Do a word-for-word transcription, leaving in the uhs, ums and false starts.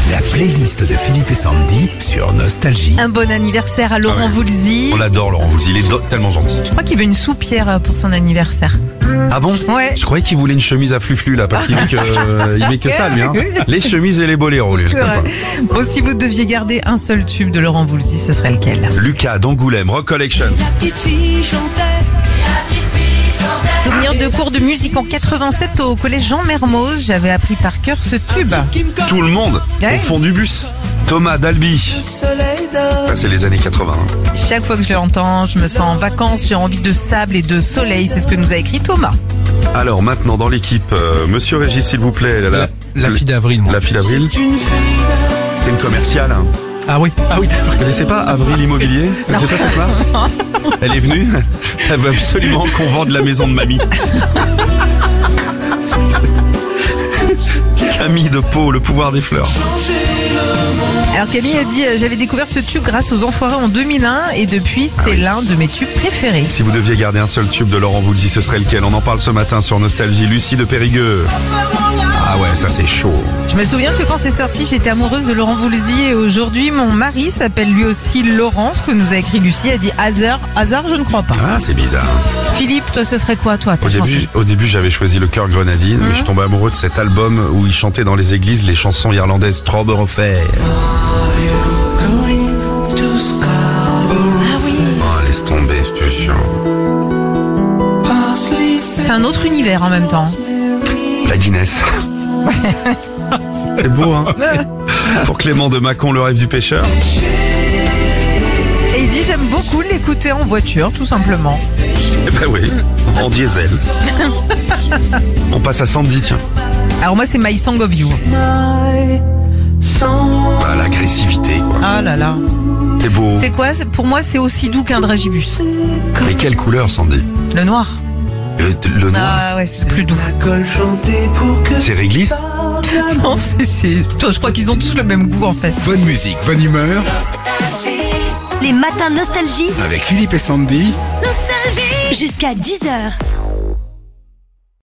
La playlist de Philippe et Sandy sur Nostalgie. Un bon anniversaire à Laurent Ah ouais. Voulzy. On l'adore Laurent Voulzy, il est do- tellement gentil. Je crois qu'il veut une soupière pour son anniversaire. Ah bon? Ouais. Je croyais qu'il voulait une chemise à fluflu là, parce qu'il met que, euh, il met que ça lui. Hein. Les chemises et les boléros lui. le C'est vrai. copain. Bon, si vous deviez garder un seul tube de Laurent Voulzy, ce serait lequel? Lucas d'Angoulême, Rock Collection. Souvenir de cours de musique en quatre-vingt-sept au collège Jean Mermoz. J'avais appris par cœur ce tube. Tout le monde Ouais. au fond du bus. Thomas Dalby. Ah, c'est les années quatre-vingts. hein. Chaque fois que je l'entends, je me sens en vacances, j'ai envie de sable et de soleil. C'est ce que nous a écrit Thomas. Alors maintenant dans l'équipe, euh, Monsieur Régis s'il vous plaît. La, La, la fille d'avril, moi. La fille d'Avril. C'était une commerciale. Hein. Ah oui, ah oui. Vous connaissez pas Avril Immobilier? Vous connaissez pas cette marque? Elle est venue. Elle veut absolument qu'on vende la maison de mamie. Camille de Pau, le pouvoir des fleurs. Alors Camille a dit euh, j'avais découvert ce tube grâce aux Enfoirés en deux mille un et depuis c'est oui. l'un de mes tubes préférés. Si vous deviez garder un seul tube de Laurent Voulzy, ce serait lequel? On en parle ce matin sur Nostalgie. Lucie de Périgueux. Ah ouais, ça c'est chaud. Je me souviens que quand c'est sorti j'étais amoureuse de Laurent Voulzy et aujourd'hui mon mari s'appelle lui aussi Laurent. Ce que nous a écrit Lucie a dit hasard, hasard je ne crois pas. Ah, c'est bizarre. Philippe, toi ce serait quoi toi ta Au chanson? début, au début, j'avais choisi le Cœur Grenadine, mais je suis tombé amoureux de cet album où il chantait dans les églises les chansons irlandaises Troborofair. Ah oui. Oh, laisse tomber, je te jure. C'est un autre univers en même temps. La Guinness. C'est beau, hein? Pour Clément de Mâcon, le rêve du pêcheur. Et il dit j'aime beaucoup l'écouter en voiture tout simplement. Eh ben oui, en diesel. On passe à Sandy, tiens. Alors moi c'est My Song of You. Bah, l'agressivité, quoi. Ah là là. C'est beau. C'est quoi? C'est- Pour moi c'est aussi doux qu'un dragibus. Mais quelle couleur, Sandy? Le noir. Le, le noir. Ah ouais c'est plus doux. C'est réglisse? Non c'est... c'est- Toi, je crois qu'ils ont tous le même goût en fait. Bonne musique, bonne humeur Les matins nostalgie avec Philippe et Sandy. jusqu'à dix heures.